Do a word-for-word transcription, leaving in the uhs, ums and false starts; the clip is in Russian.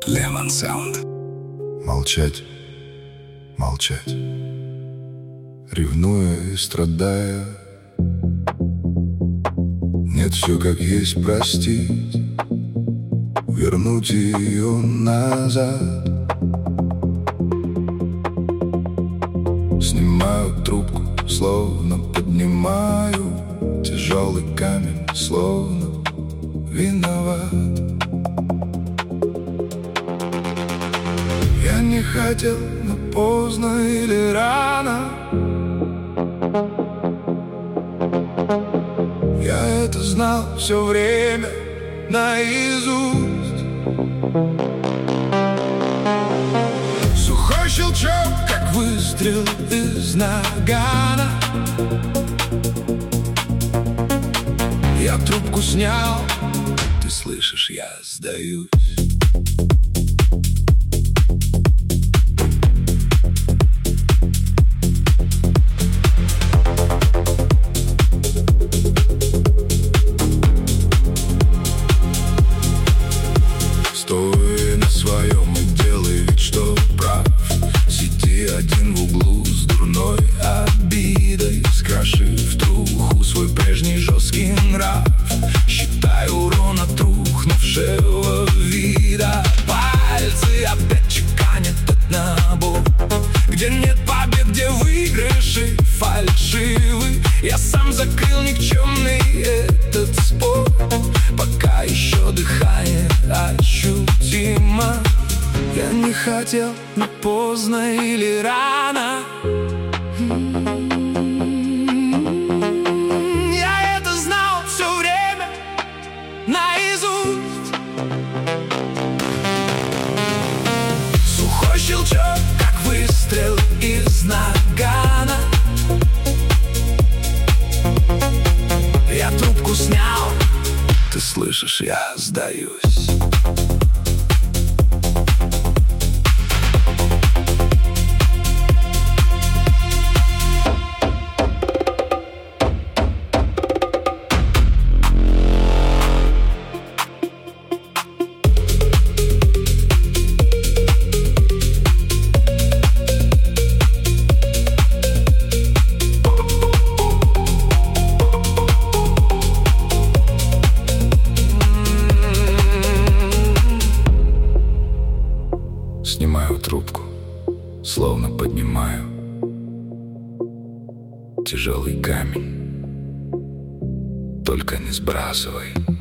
Lemon Sound. Молчать, молчать, ревнуя и страдая. Нет, все как есть простить, вернуть ее назад. Снимаю трубку, словно поднимаю тяжелый камень, словно виноват. Я не хотел, но поздно или рано. Я это знал все время наизусть. Сухой щелчок, как выстрел из нагана. Я трубку снял, ты слышишь, я сдаюсь. Стой на своем и делай вид, что прав. Сиди один в углу с дурной обидой, скрошив труху свой прежний жесткий нрав. Считай урон от рухнувшего вида. Пальцы опять чеканят этот набор, где нет побед, где выигрыши фальшивы. Я сам закрыл никчемный этот спор, пока еще дыхание ощутимо. Я не хотел, но поздно или рано. Я это знал все время наизусть. Сухой щелчок, как выстрел из нагана. Я трубку снял, ты слышишь, я сдаюсь. Снимаю трубку, словно поднимаю тяжелый камень. Только не сбрасывай.